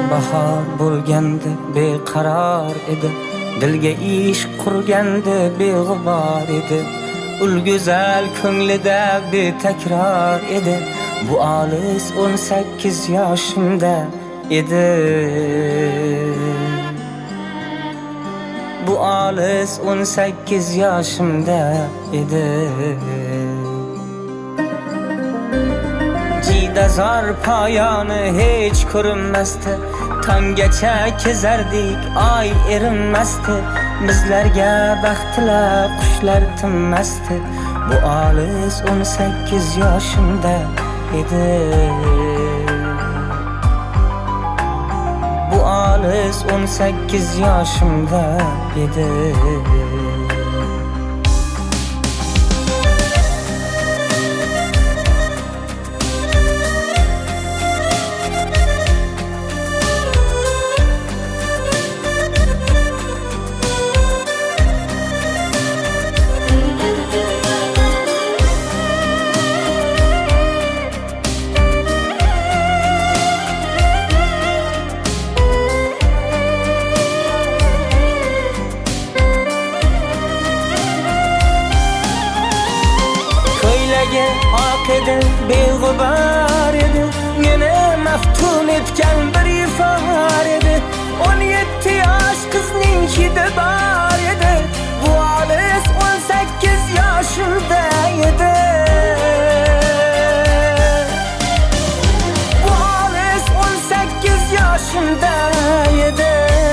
bahor bo'lganda beqaror edi, dilga ishq qurganda beg'ubor edi. Ul go'zal ko'nglida betakror edi. Bu olis 18 yoshimda edi. Bu olis 18 yoshimda edi. Jidazor poyoni hech ko'rinmasdi. Tonggacha kezardik, oy erinmasdi. Bizlarga baxt tilab qushlar tinmasdi. Bu olis 18 yoshimda edi. Bu olis 18 yoshimda edi. Oq edi, beg'ubor edi, meni maftun etgan bir ifor edi. 17 yosh qizning hidi bor edi. Bu olis 18 yoshimda edi. Bu olis 18 yoshimda edi.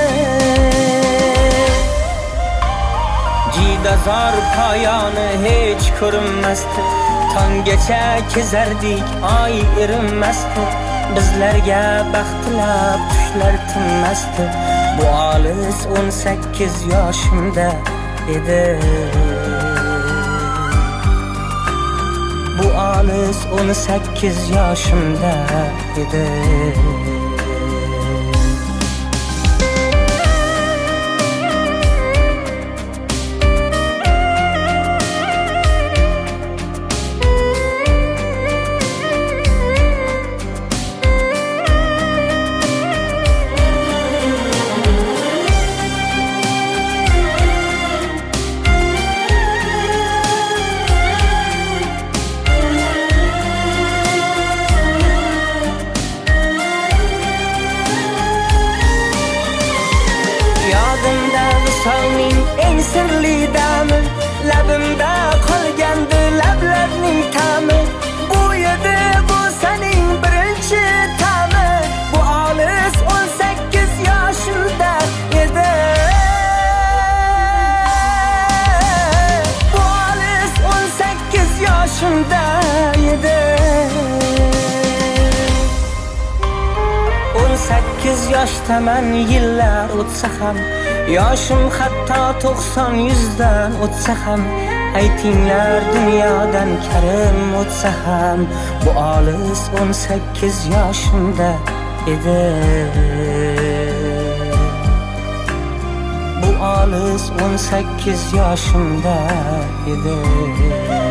Jidazor poyoni hech ko'rinmasdi. Tonggacha kezardik, oy erinmasdi. Bizlarga baxt tilab qushlar tinmasdi. Bu olis 18 yoshimda edi. Bu olis 18 yoshimda edi. Visolning eng sirli dami, labimda qolgandi lablarning ta'mi. Bu edi bu sening birinchi ta'mi. Bu olis 18 yoshimda edi. Bu olis 18 yoshimda edi. 18 yoshdaman, yillar o'tsa ham, yoshim hatto 90-100dan o'tsa ham, aytinglar dunyodan karim o'tsa ham, bu olis 18 yoshimda edi. Bu olis 18 yoshimda edi.